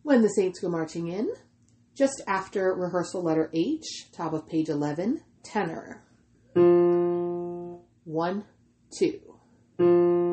When the Saints Go Marching In, just after rehearsal letter H, top of page 11, tenor. 1, 2.